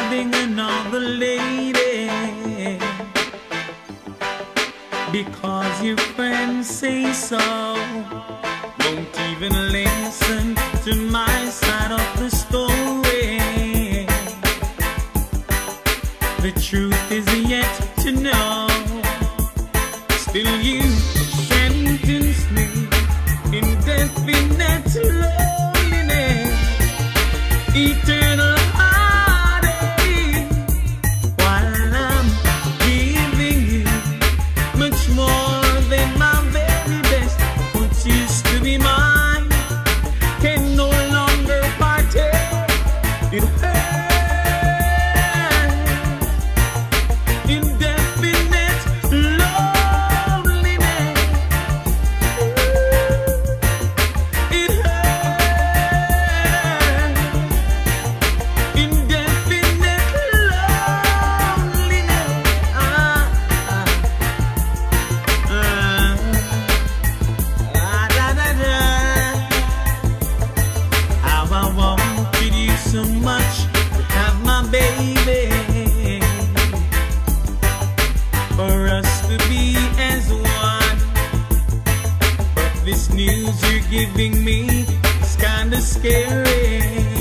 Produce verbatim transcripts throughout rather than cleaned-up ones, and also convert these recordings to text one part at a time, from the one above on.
having another lady because your friends say so. Won't even listen to my side of the story. The truth is yet to know. Still you sentence me indefinite loneliness, eternal heartache, while I'm giving you much more than my very best. What used to be mine can no longer partake. It hurts. Indefinite loneliness. It hurts. Indefinite loneliness. Ah, ah, ah, ah, da, da, da. How I wanted you so much to have my baby, for us to be as one. But this news you're giving me is kinda scary.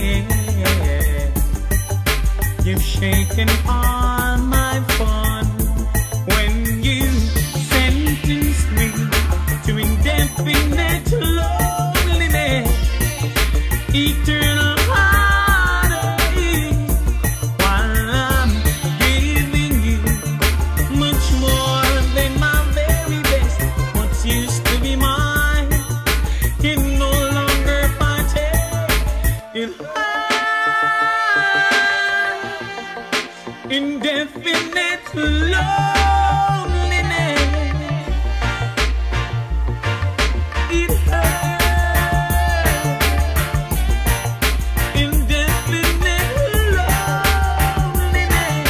You've shaken all my fun when you sentenced me to indefinite loneliness, eternal heartache, while I'm giving you much more than my very best. What used to be mine can no longer partake. It hurts. Indefinite loneliness. It hurts. Indefinite loneliness.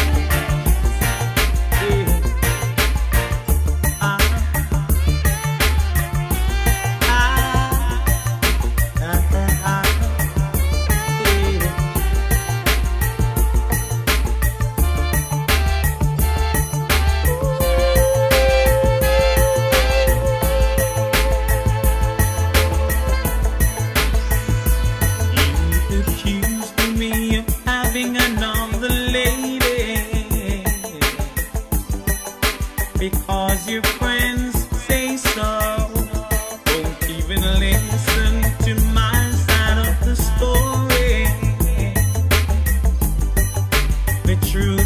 Yeah. Ah, ah, ah, ah, ah, yeah. You accused me of having another lady because your friends say so. Won't even listen to my side of the story. The truth